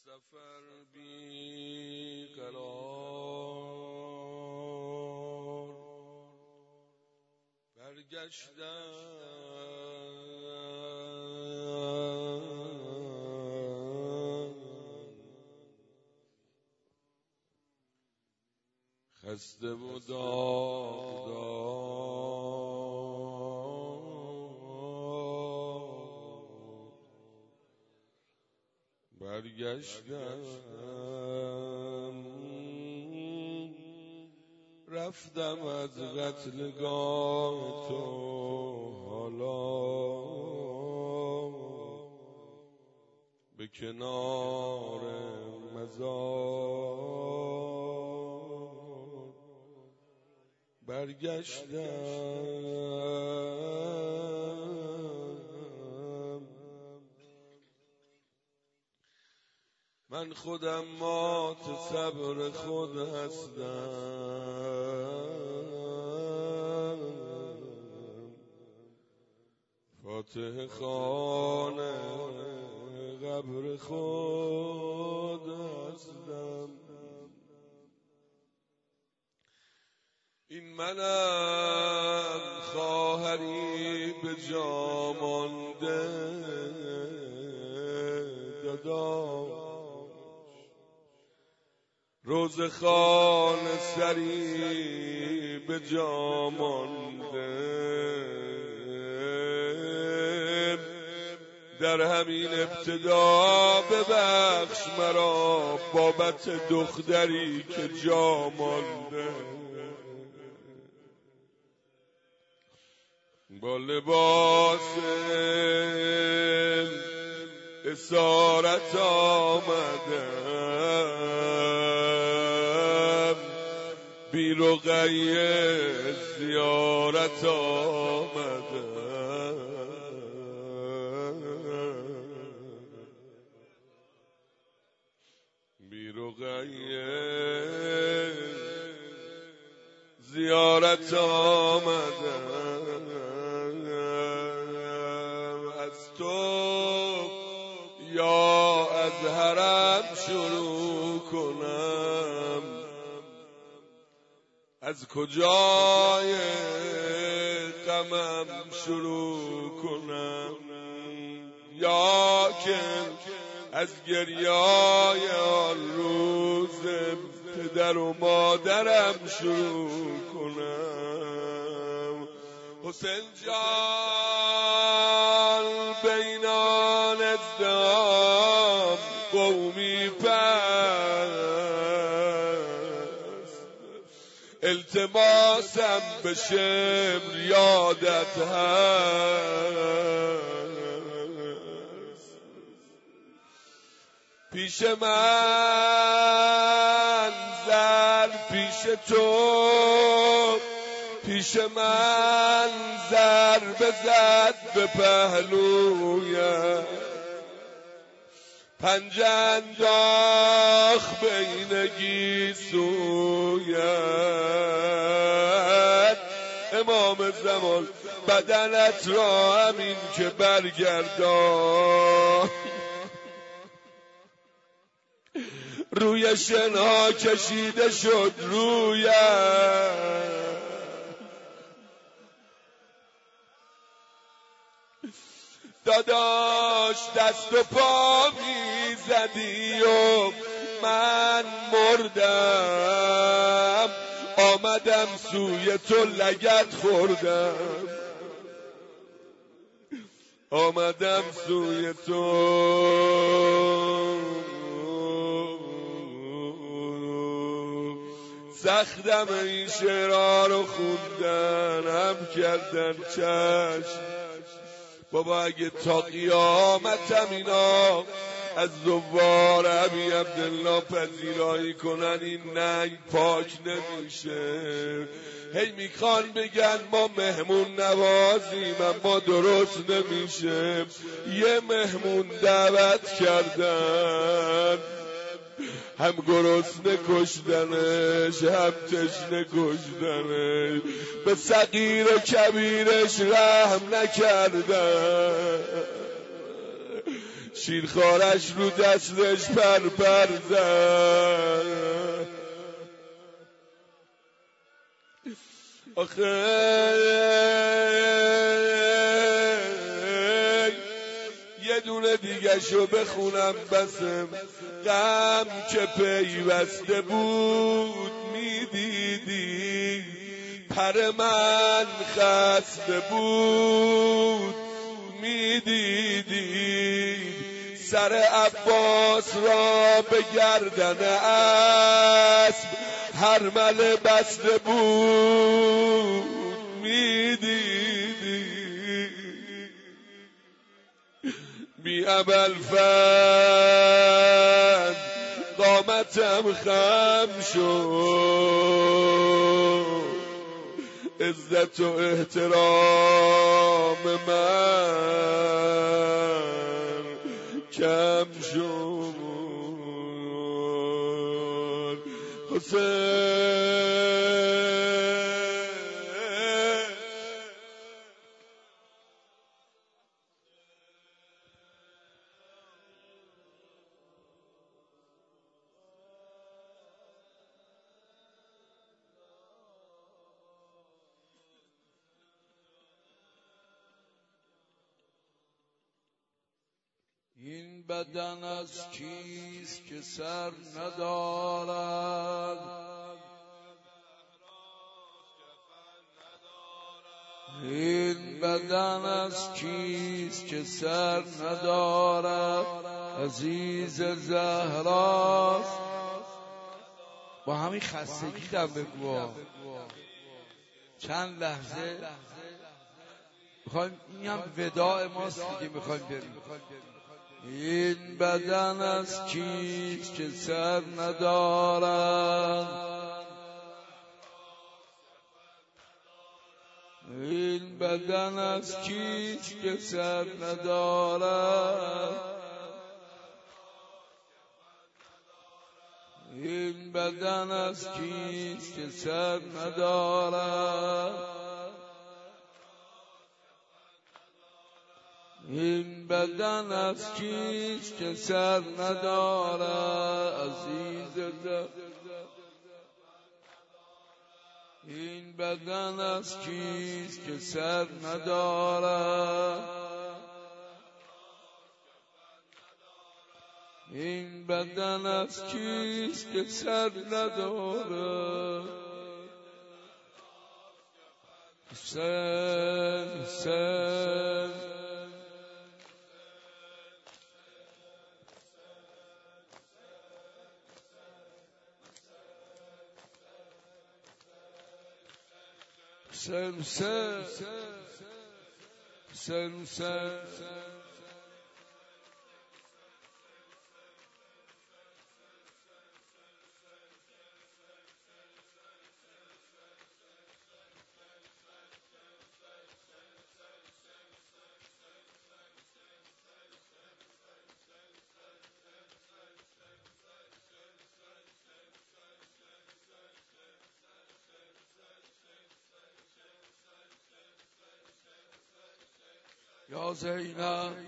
سفر بی قرار برگشتم خسته و داغدار برگشتم رفتم از قتلگاه تو حالا به کنار مزار برگشتم. من خودم مات صبر خود هستم، فاتح خانه قبر خود هستم. این منم خواهری به جا مانده داداش، روزخانه سری به جا مانده، در همین ابتدا ببخش مرا بابت دختری که جا مانده. با لباس اسارت آمدم، بی رقیه زیارت آمدم، بی رقیه زیارت آمدم. از تو یا از حرم شروع کنم، از کجای غمم شروع کنم، یا که از گریای آن روز پدر و مادرم شروع کنم. حسین جان بینان ازدهام قومی پست، التماسم به شمر یادت هست. پیش من زر پیش تو، پیش من ضربه زد به پهلویم، پنجه انداخت بین گیسویت. امام زمان بدنت را همین که برگردان، روی شنها کشیده شد رویم. داداش دست و پا میزدی و من مردم، آمدم سوی تو لگد خوردم، آمدم سوی تو. سختم این شعرها رو خوندن، هم کردن چشم. بابا اگه تا قیامتم اینا از زوار ابی عبدالله پذیرایی کنن، این ننگ پاک نمیشه. هی میخوان بگن ما مهمون نوازیم، اما درست نمیشه. یه مهمون دعوت کردن، هم گرسنه کشدنش هم تشنه کشدنش، به صغیر و کبیرش رحم نکردن. شیرخوارش رو دستش پر زد. آخه یه دونه دیگه شو بخونم بسم. غم که پیوسته بود میدیدی، پر من خسته بود میدیدی، سر عباس را به گردن اسب هرمله بسته بود میدیدی. بی ابوالفضل قامتم خم شد، عزت و احترام من کم شد. حسین این بدن از کیست که سر ندارد، این بدن از کیست که سر ندارد، عزیز زهراست. با همین خستگی دم بگو، چند لحظه میخوایم، این هم وداع ماست دیگه، میخوایم بریم. این بدن از کیست که سر ندارد، این بدن از کیست که سر ندارد، این بدن از کیست که سر ندارد، این بدن از کیست که سر ندارد، عزیز این بدن از کیست که سر ندارد، این بدن از کیست که سر ندارد. حسین حسین Sen یا زینب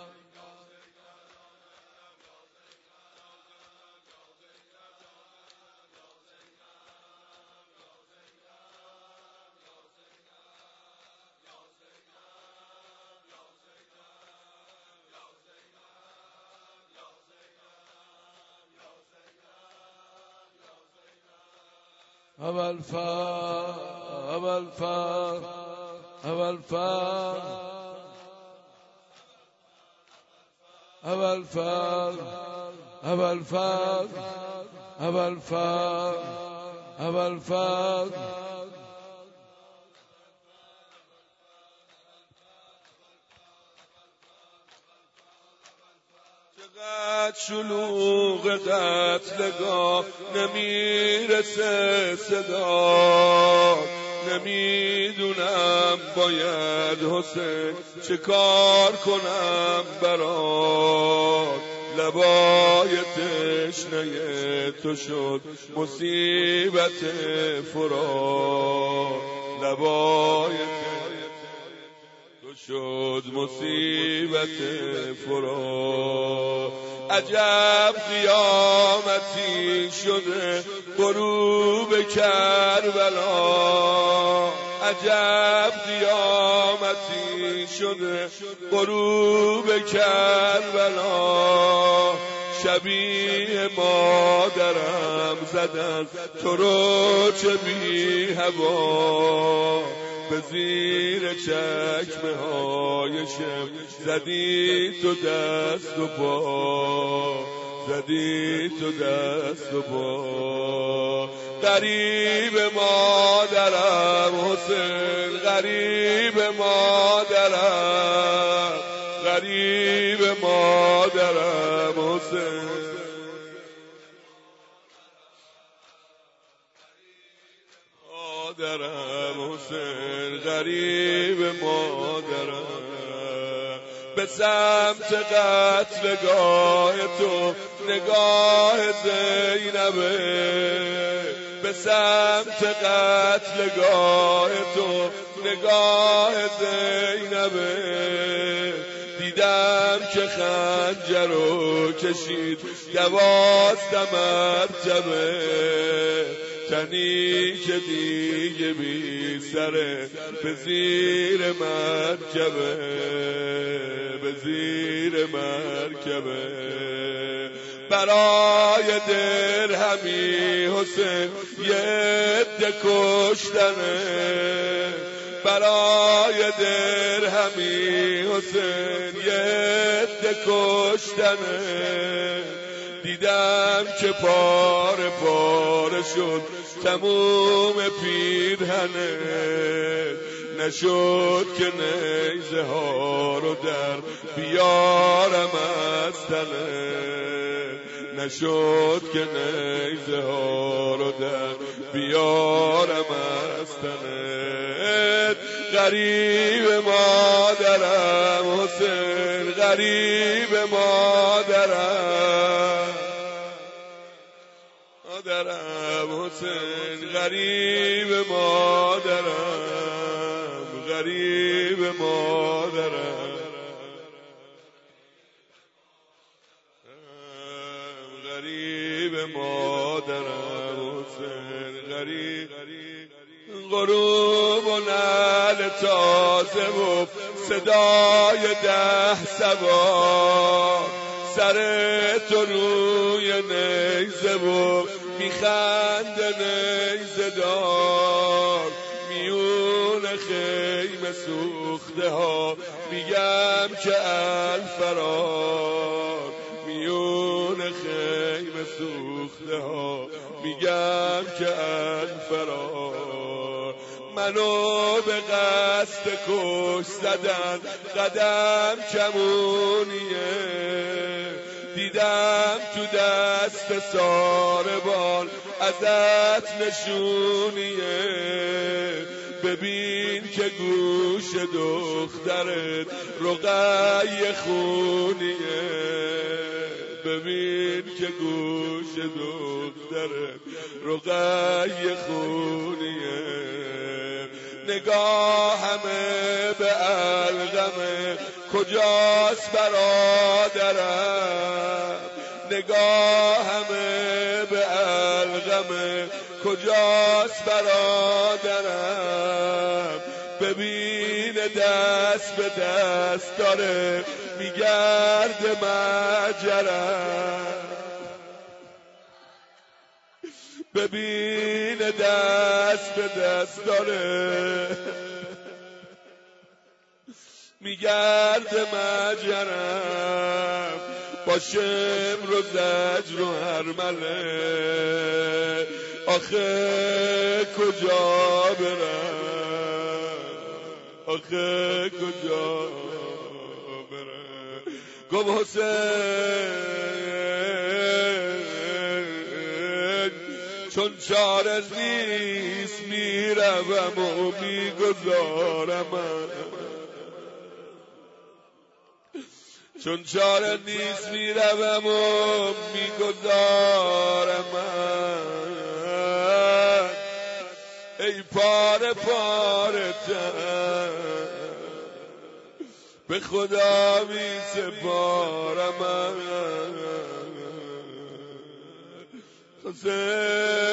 چقدر شلوغ قتلگاه نمیرسه صدا، نمیدونم باید حسین چه کار کنم برات، لبای تشنه تو شد مصیبت فرات، لبای تو شد مصیبت فرات. عجب قیامتی شده غروب کربلا، عجب قیامتی شده غروب کربلا. شبیه مادرم زدن تو رو چه بی هوا، به زیر چکمه های شم زدی تو دست و پا، زدی تو دست و پا. غریب مادرم حسین، غریب مادرم، غریب مادرم حسین. مادرم حسین، غریب مادرم. به سمت قتلگاه تو نگاه زینبه، به سمت قتلگاه تو نگاه زینبه. دیدم که خنجر رو کشید 12 مرتبه، تنی که دیگه بی سره به زیر مرکبه، به زیر مرکبه. برای درهمی حسین یه عده کشتنه، برای درهمی حسین یه عده کشتنه. دیدم که پاره پاره شد تموم پیرهنه، نشد که نیزه ها رو در بیارم از تنه، نشد که نیزه ها رو در بیارم از تنه. غریب مادرم حسین، غریب مادرم، مادرم حسین، غریب مادرم، غریب مادرم، غریب مادرم حسین، غریب. غروب و نعل تازه و صدای 10 سوار، سر تو روی نیزه و میخنده نیزه دار. میون خیمه سوخته ها میگم که الفرار، میون خیمه سوخته ها میگم که الفرار. منو به قصد کش زدن قدم کمونیه، دیدم تو دست ساربان ازت نشونیه. ببین که گوش دخترت رقیه خونیه، ببین که گوش دخترت رقیه خونیه. نگاهمه به الغمه کجاست برادرم، نگاهمه به الغمه کجاست برادرم. ببین دست به دست داره میگرد مجرم، ببین دست به دست داره میگرد مجرم. با شمر و زجر و هرمله آخه کجا برم، آخه کجا برم. گفت حسین چون چاره نیست میروم و میگذارم، چون چاره نیست میروم و میگذارم. ای پاره پاره تن، به خدا می سپارم. حسین